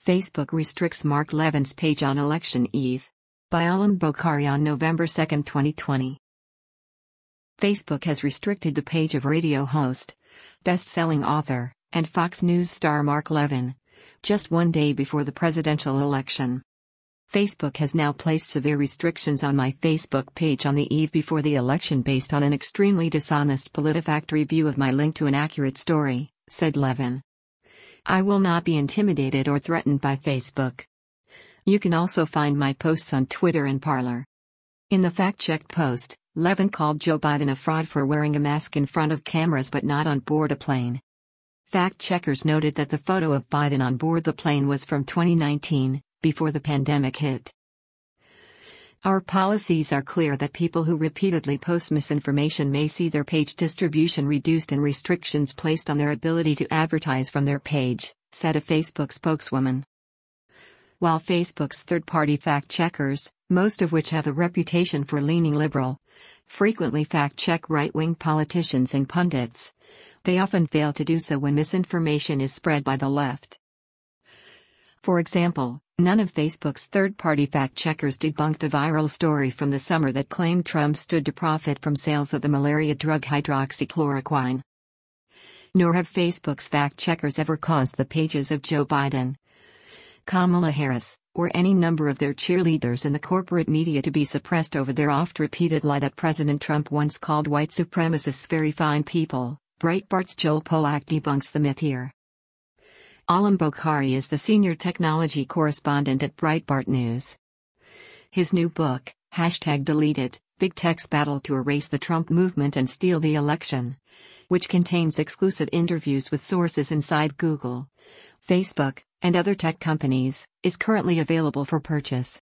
Facebook restricts Mark Levin's page on election eve. By Alam Bokhari on November 2, 2020. Facebook has restricted the page of radio host, best-selling author, and Fox News star Mark Levin, just one day before the presidential election. Facebook has now placed severe restrictions on my Facebook page on the eve before the election based on an extremely dishonest PolitiFact review of my link to an accurate story, said Levin. I will not be intimidated or threatened by Facebook. You can also find my posts on Twitter and Parler. In the fact-checked post, Levin called Joe Biden a fraud for wearing a mask in front of cameras but not on board a plane. Fact-checkers noted that the photo of Biden on board the plane was from 2019, before the pandemic hit. Our policies are clear that people who repeatedly post misinformation may see their page distribution reduced and restrictions placed on their ability to advertise from their page, said a Facebook spokeswoman. While Facebook's third-party fact-checkers, most of which have a reputation for leaning liberal, frequently fact-check right-wing politicians and pundits, they often fail to do so when misinformation is spread by the left. For example, none of Facebook's third-party fact-checkers debunked a viral story from the summer that claimed Trump stood to profit from sales of the malaria drug hydroxychloroquine. Nor have Facebook's fact-checkers ever caused the pages of Joe Biden, Kamala Harris, or any number of their cheerleaders in the corporate media to be suppressed over their oft-repeated lie that President Trump once called white supremacists very fine people. Breitbart's Joel Pollak debunks the myth here. Alam Bokhari is the senior technology correspondent at Breitbart News. His new book, #Deleted, Big Tech's Battle to Erase the Trump Movement and Steal the Election, which contains exclusive interviews with sources inside Google, Facebook, and other tech companies, is currently available for purchase.